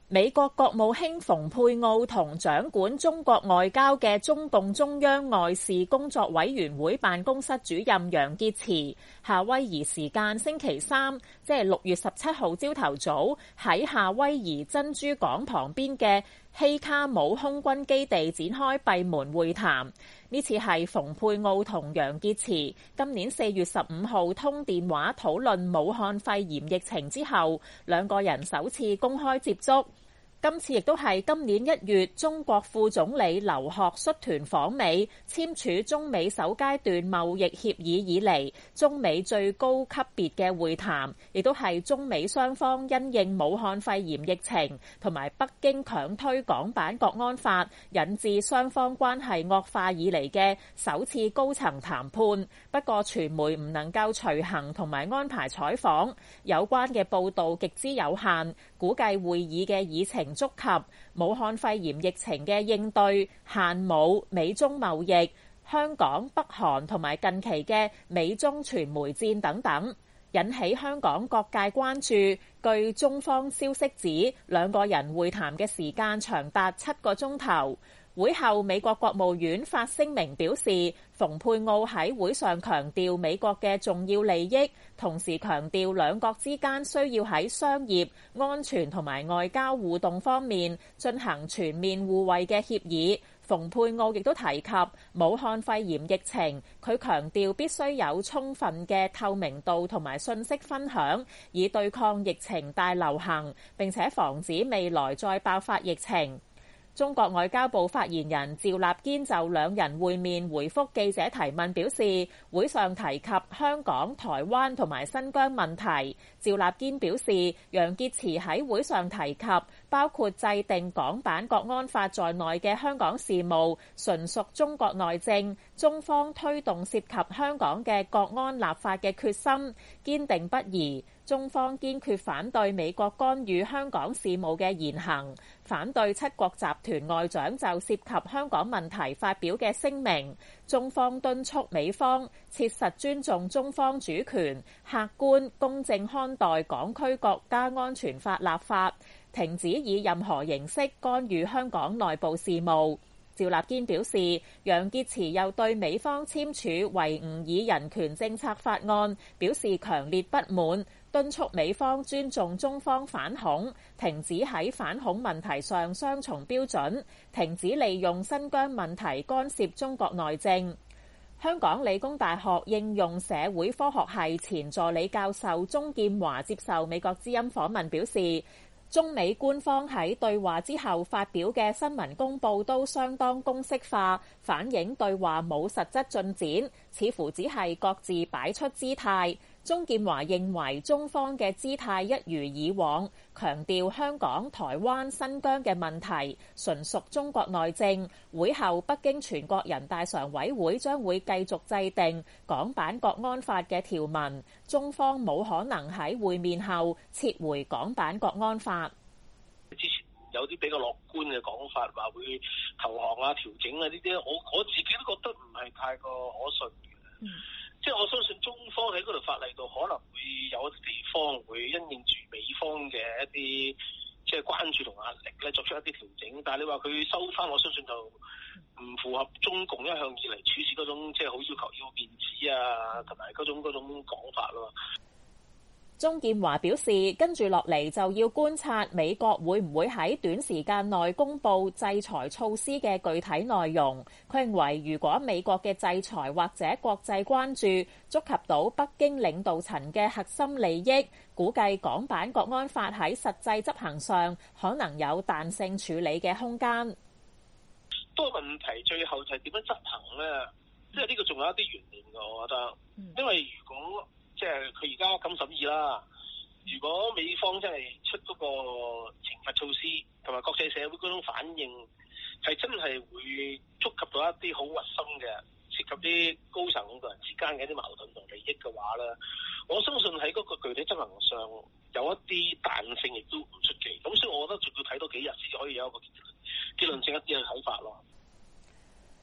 美國國務卿蓬佩奧同掌管中國外交嘅中共中央外事工作委員會辦公室主任楊潔篪，夏威夷時間星期三，即係6月17號朝頭早，喺夏威夷珍珠港旁邊嘅希卡姆空軍基地展開閉門會談。呢次係蓬佩奧同楊潔篪今年4月15號通電話討論武漢肺炎疫情之後，兩個人首次公開接觸。今次亦都係今年1月中國副總理劉鶴率團訪美，簽署中美首階段貿易協議以嚟，中美最高級別嘅會談，亦都係中美雙方因應武漢肺炎疫情同埋北京強推港版國安法，引致雙方關係惡化以嚟嘅首次高層談判。不過傳媒唔能夠隨行同埋安排採訪，有關嘅報導極之有限，估計會議嘅議程觸及武漢肺炎疫情嘅應對、限武、美中貿易、香港、北韓同埋近期嘅美中傳媒戰等等，引起香港各界關注。據中方消息指，兩個人會談嘅時間長達7個鐘頭。會後，美國國務院發聲明表示，蓬佩奧喺會上強調美國嘅重要利益，同時強調兩國之間需要喺商業、安全同埋外交互動方面進行全面互惠嘅協議。蓬佩奧亦都提及武漢肺炎疫情，佢強調必須有充分嘅透明度同埋信息分享，以對抗疫情大流行，並且防止未來再爆發疫情。中國外交部發言人趙立堅就兩人會面回覆記者提問表示，會上提及香港、台灣同埋新疆問題。趙立堅表示，楊潔篪喺會上提及包括制定港版國安法在內嘅香港事務，純屬中國內政。中方推動涉及香港嘅國安立法嘅決心堅定不移。中方堅決反對美國干預香港事務嘅言行，反對七國集團外長就涉及香港問題發表嘅聲明。中方敦促美方切實尊重中方主權，客觀公正看待港區國家安全法立法，停止以任何形式干預香港內部事務。趙立堅表示，楊潔篪又對美方簽署維吾爾人權政策法案表示強烈不滿，敦促美方尊重中方反恐，停止喺反恐問題上雙重標準，停止利用新疆問題干涉中國內政。香港理工大學應用社會科學系前助理教授鍾劍華接受美國之音訪問表示，中美官方喺對話之後發表嘅新聞公報都相當公式化，反映對話冇實質進展，似乎只係各自擺出姿態。鍾劍華認為中方嘅姿態一如以往，強調香港、台灣、新疆嘅問題純屬中國內政。會後，北京全國人大常委會將會繼續制定港版國安法嘅條文，中方冇可能喺會面後撤回港版國安法。 之前有啲比較樂觀嘅講法，話會投降啊、調整啊呢啲，我自己都覺得唔係太過可信嘅。即係我相信中方喺嗰條法例度可能會有一啲地方會因應住美方嘅一啲即係關注同壓力咧，作出一啲調整。但係你話佢收翻，我相信就唔符合中共一向以嚟處事嗰種即係好要求要面子啊，同埋嗰種講法咯。 鍾劍華表示，跟住落嚟就要觀察美國會唔會喺短時間內公布制裁措施嘅具體內容。佢認為，如果美國嘅制裁或者國際關注觸及到北京領導層嘅核心利益，估計港版國安法喺實際執行上可能有彈性處理嘅空間。 不過問題最後就係點樣執行呢？即係呢個仲有一啲懸念㗎，我覺得，因為如果即係佢而家咁審議啦。如果美方真係出嗰個懲罰措施，同埋國際社會嗰種反應係真係會觸及到一啲好核心嘅，涉及啲高層領導人之間嘅一啲矛盾同利益嘅話咧，我相信喺嗰個具體執行上有一啲彈性，亦都唔出奇。咁所以，我覺得仲要睇多幾日先可以有一個結論性一啲嘅睇法咯。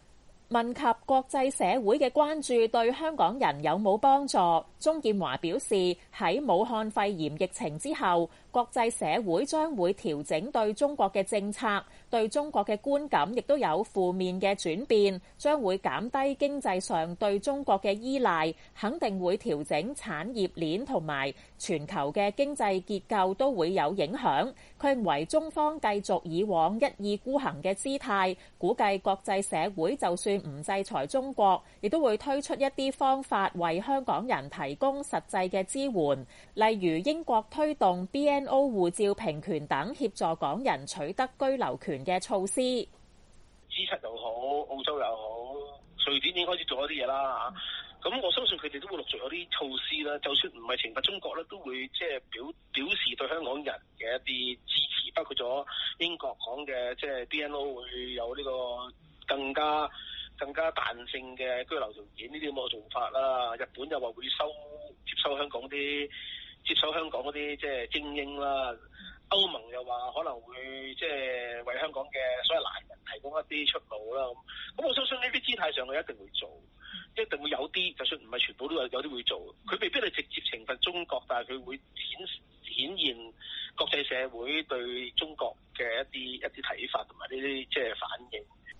問及國際社會嘅關注對香港人有冇幫助，鍾建華表示喺武漢肺炎疫情之後，國際社會將會調整對中國嘅政策，對中國嘅觀感亦都有負面嘅轉變，將會減低經濟上對中國嘅依賴，肯定會調整產業鏈同埋全球嘅經濟結構都會有影響。佢認為中方繼續以往一意孤行嘅姿態，估計國際社會就算唔制裁中國，亦都會推出一啲方法為香港人提供實際嘅支援，例如英國推動 BNO 護照平權等協助港人取得居留權嘅措施。 G7又好，澳洲又好，瑞典已經開始做一啲嘢啦嚇。咁我相信佢哋都會陸續有啲措施啦。就算唔係懲罰中國咧，都會即係表示對香港人嘅一啲支持，包括咗英國講嘅即係 BNO 會有呢個更加彈性嘅居留條件呢啲咁嘅做法啦。日本又話會接收香港嗰啲即係精英啦。歐盟又話可能會即係為香港嘅所有難人提供一啲出路啦。咁我相信呢啲姿態上佢一定會做，一定會有啲，就算唔係全部都有啲會做。佢未必係直接懲罰中國，但係佢會顯現國際社會對中國嘅一啲睇法同埋呢啲即係反應。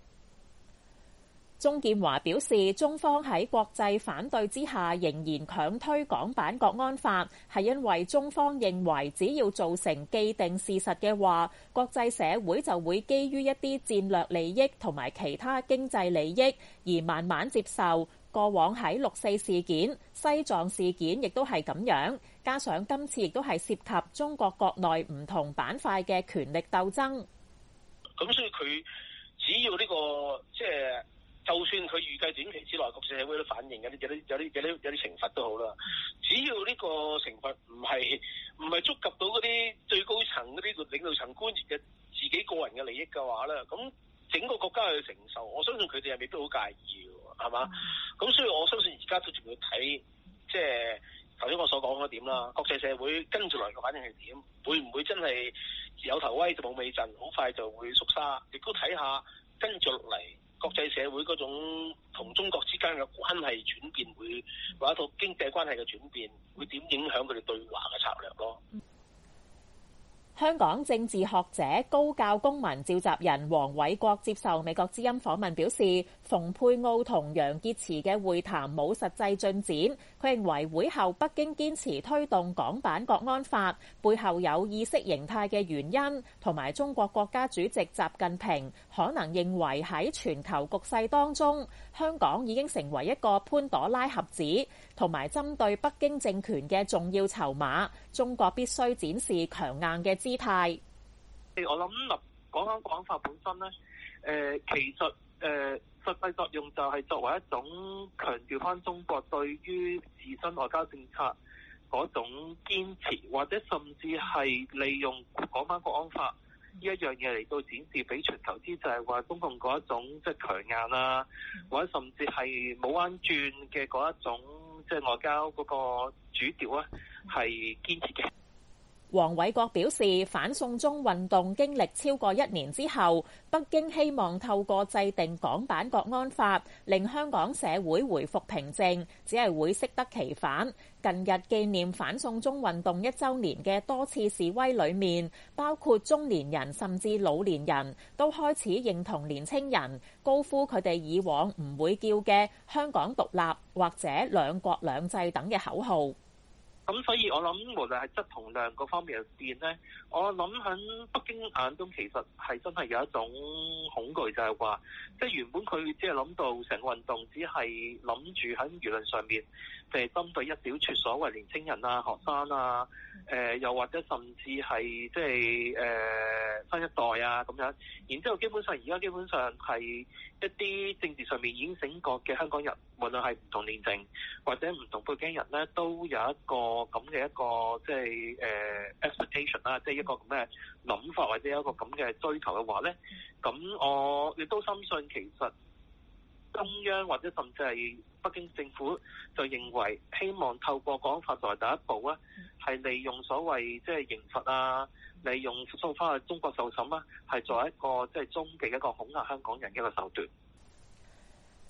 鍾建華表示，中方喺國際反對之下，仍然強推港版國安法，係因為中方認為，只要造成既定事實嘅話，國際社會就會基於一啲戰略利益同埋其他經濟利益而慢慢接受。過往喺六四事件、西藏事件亦都係咁樣，加上今次亦都係涉及中國國內唔同板塊嘅權力鬥爭。 咁所以佢只要呢個即係。就算佢預計短期之內國際社會都反應有啲懲罰都好啦，只要呢個懲罰唔係觸及到嗰啲最高層嗰啲領導層官員嘅自己個人嘅利益嘅話咧，咁整個國家去承受，我相信佢哋係未必好介意嘅，係嘛？咁所以我相信而家都仲要睇，即係頭先我所講嗰點啦，國際社會跟住來嘅反應係點，會唔會真係有頭威就冇尾陣，好快就會縮沙？亦都睇下跟住落嚟。國際社會嗰種同中國之間嘅關係轉變，會或者套經濟關係嘅轉變，會點影響佢哋對華嘅策略咯？ 香港政治學者高教公民召集人黃偉國接受美國之音訪問表示，蓬佩奧同楊潔篪嘅會談冇實際進展。佢認為會後北京堅持推動港版國安法，背後有意識形態嘅原因，同埋中國國家主席習近平可能認為喺全球局勢當中，香港已經成為一個潘朵拉盒子，同埋針對北京政權嘅重要籌碼，中國必須展示強硬嘅姿態。 我諗講緊國安法本身咧，其實實際作用就係作為一種強調翻中國對於自身外交政策嗰種堅持，或者甚至係利用講翻國安法呢一樣嘢嚟到展示俾全球知，就係話中共嗰一種即係強硬啊，或者甚至係冇彎轉嘅嗰一種即係外交嗰個主調啊，係堅持嘅。 黃偉國表示，反送中運動經歷超過1年之後，北京希望透過制定港版國安法，令香港社會回復平靜，只係會適得其反。近日紀念反送中運動1週年嘅多次示威裏面，包括中年人甚至老年人都開始認同年青人，高呼佢哋以往唔會叫嘅香港獨立或者兩國兩制等嘅口號。 咁所以我諗無論係質同量嗰方面入邊咧，我諗喺北京眼中其實係真係有一種恐懼，就係話，即係原本佢只係諗到成個運動只係諗住喺輿論上面，就係針對一小撮所謂年青人啊、學生啊，又或者甚至係即係新一代啊咁樣。然之後基本上而家基本上係一啲政治上面已經醒覺嘅香港人，無論係唔同年齡或者唔同背景人咧，都有一個咁嘅一個即係expectation 啦，即係一個咁嘅諗法或者一個咁嘅追求嘅話咧，咁我亦都深信其實中央或者甚至係北京政府就認為希望透過國安法作為第一步啊，係利用所謂即係刑罰啊，利用送翻去中國受審啊，係作為一個即係終極一個恐嚇香港人嘅一個手段。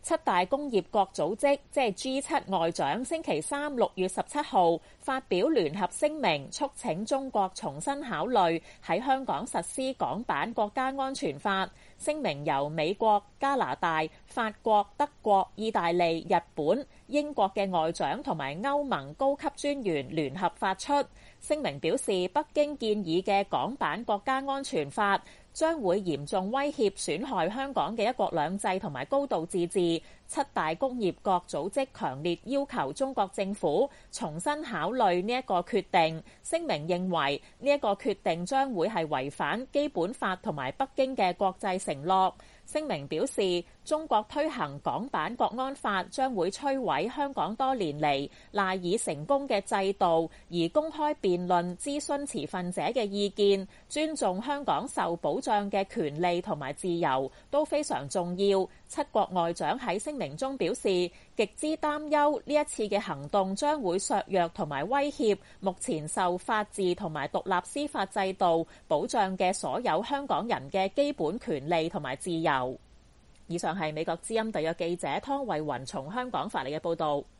七大工業國組織即係 G7 外長星期三6月17號發表聯合聲明，促請中國重新考慮喺香港實施港版國家安全法。聲明由美國、加拿大、法國、德國、意大利、日本、英國嘅外長同埋歐盟高級專員聯合發出。聲明表示，北京建議嘅港版國家安全法將會嚴重威脅損害香港嘅一國兩制同埋高度自治。七大工業國組織強烈要求中國政府重新考慮呢一個決定。聲明認為呢一個決定將會係違反基本法同埋北京嘅國際承諾。聲明表示，中國推行港版國安法將會摧毀香港多年嚟賴以成功嘅制度，而公開辯論、諮詢持份者嘅意見、尊重香港受保障嘅權利同埋自由都非常重要。七國外長喺聲明中表示，極之擔憂呢一次嘅行動將會削弱同埋威脅目前受法治同埋獨立司法制度保障嘅所有香港人嘅基本權利同埋自由。以上係美國之音特約記者湯慧雲從香港發嚟嘅報導。